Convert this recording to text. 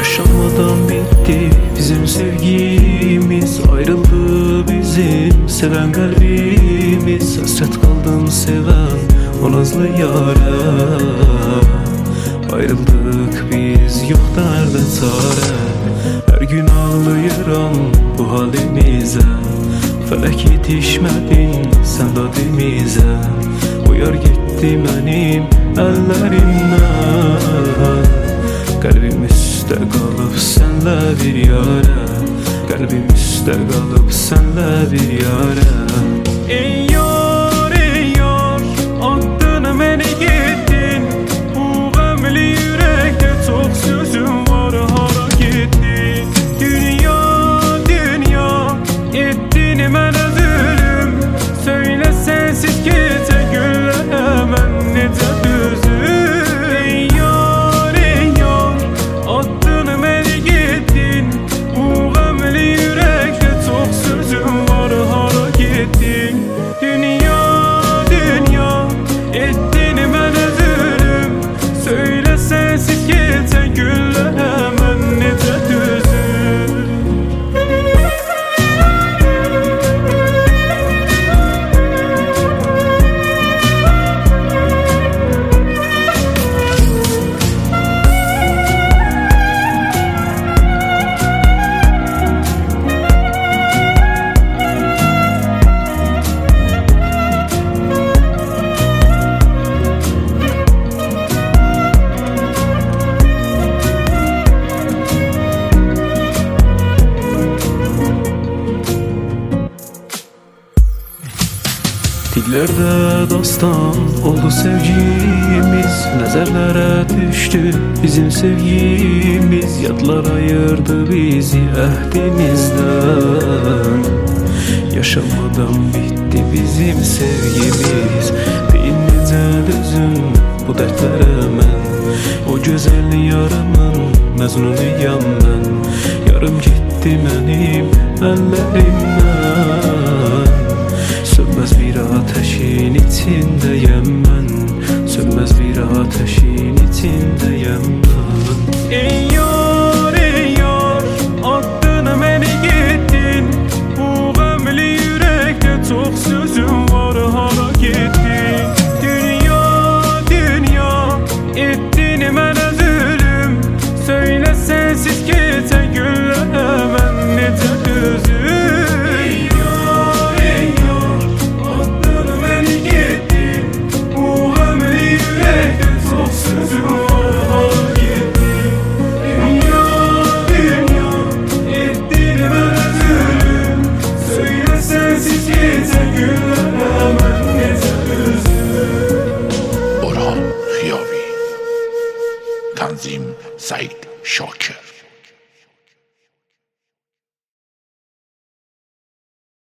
Yaşamadan bitti bizim sevgimiz, ayrıldı bizim seven kalbimiz. Hasret kaldım seven o nazlı yâre, ayrıldık biz yok derde çare. Her gün ağlayıram bu halimize, felek yetişmedin sen dadimize. O yar gitti benim ellerimden, kalbim üstə qalıb sənlə bir yara, kalbim üstə qalıb sənlə bir yara. Ey yar, attın məni getdin, bu qəmli ürəkdə çox sözüm var, hara getdin? Dünya, dünya, etdin mənə zulüm, söylə sənsiz gecə günlərə mən necə düzüm? Dillerde dastan oldu sevgimiz, nezerlere düştü bizim sevgimiz. Yadlar ayırdı bizi ehdimizden, yaşamadan bitti bizim sevgimiz. Değil necə dözüm bu dertlere mən, o güzel yarımın mezunuyam ben. Yarım gitti benim ellerimden, sönmez bir ateşin içindeyim ben, sönmez bir ateşin içindeyim ben. Ey yar, attın məni getdin, bu qəmli ürəkdə çox sözüm var, hara getdin? Dünya, dünya, etdin mənə zulüm, söylə sənsiz gecə günlərə mən necə düzüm? Tanzim Said Şakir.